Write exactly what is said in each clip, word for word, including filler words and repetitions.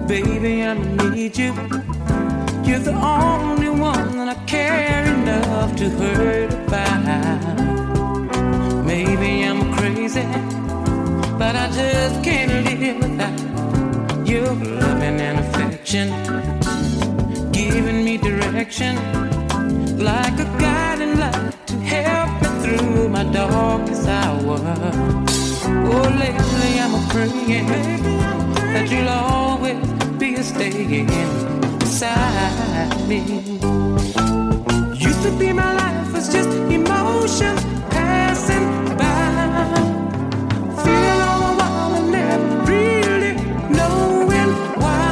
Baby, I'ma need you. You're the only one that I care enough to hurt about. Maybe I'm crazy, but I just can't live without your loving and affection, giving me direction like a guiding light to help me through my darkest hour. Oh, lately I'm a praying that you'll always be staying beside me. Used to be my life was just emotions passing by, feeling all the while and never really knowing why.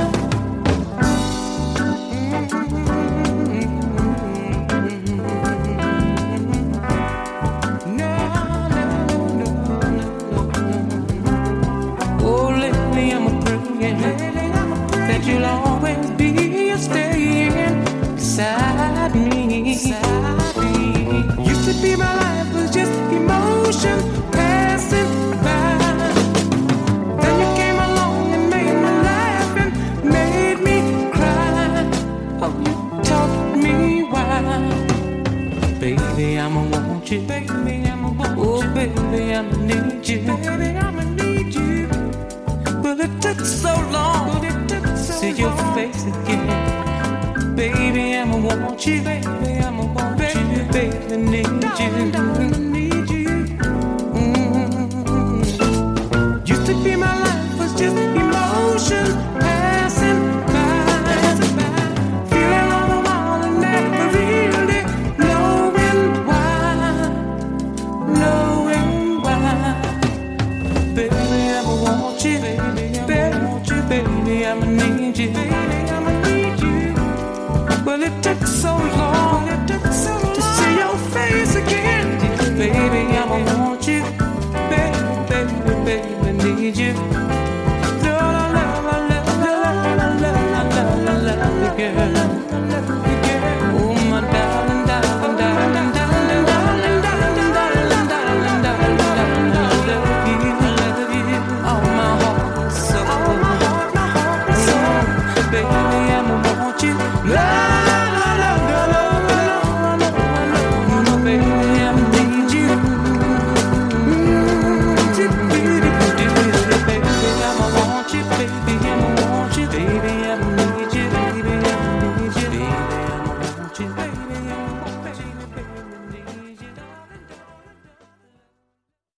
No, no, no, no, no. Oh, lately I'm a praying that you'll always be staying beside me. Beside me. Used to be my life was just emotion passing by. Then you came along and made me laugh and made me cry. Oh, you taught me why. Baby, I'ma want you. Baby, I'ma want you. Oh, baby, I'ma need you. Baby, I'ma need you. But it took so long to see your face again. Baby, I'ma want you. Baby, I'ma want you. Baby, need you. Need you. Mm-hmm. Used to be my life was just emotions passing by, feeling all the while and never really knowing why, knowing why. Baby, I'ma want you. Baby, I'ma want you. Baby, I'ma need